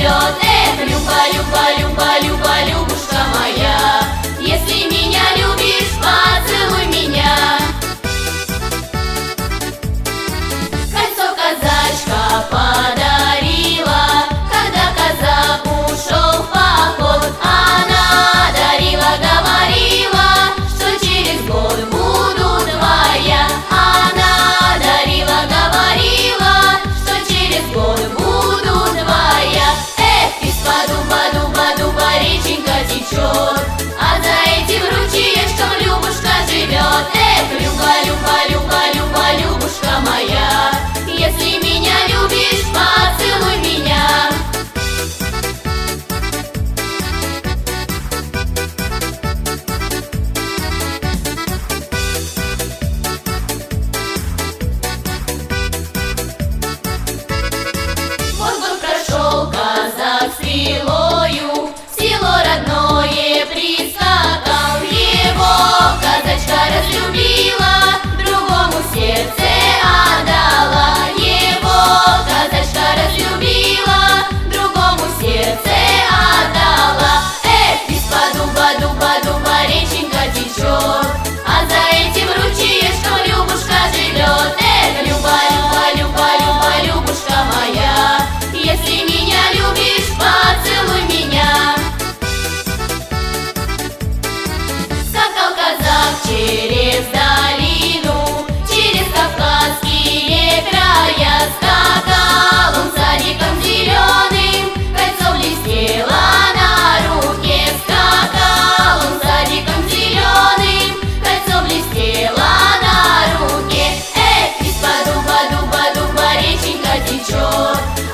живет. Эх, Люба, Люба, Люба, Люба, Любушка моя, если меня любишь, поцелуй меня. Кольцо казачка подарила, когда казак ушел в поход. Она дарила, говорила, что через год буду твоя. Она дарила, говорила, что через год буду твоя. Эх, из-под дуба, дуба, дуба реченька течет, а за этим ручеечком Любушка живет. Эх, Люба, Люба, Люба, Люба, Любушка моя, если меня любишь, поцелуй меня. Вот год прошел, казак стрелою в село родное прискакал. Его казачка разлюбила, другому сердце отдала. Его казачка разлюбила, другому сердце отдала. Эх, из-под дуба, дуба, дуба реченька течет, а за этим ручеечком Любушка живет. Эх, Люба, Люба, Люба, Люба, Любушка моя, если меня любишь, поцелуй меня. Скакал казак через долину, через кавказские края. Скакал он садиком зеленым, кольцо блестело на руке. Скакал он садиком зеленым, кольцо блестело на руке. Эх, из-под дуба, дуба, дуба реченька течет,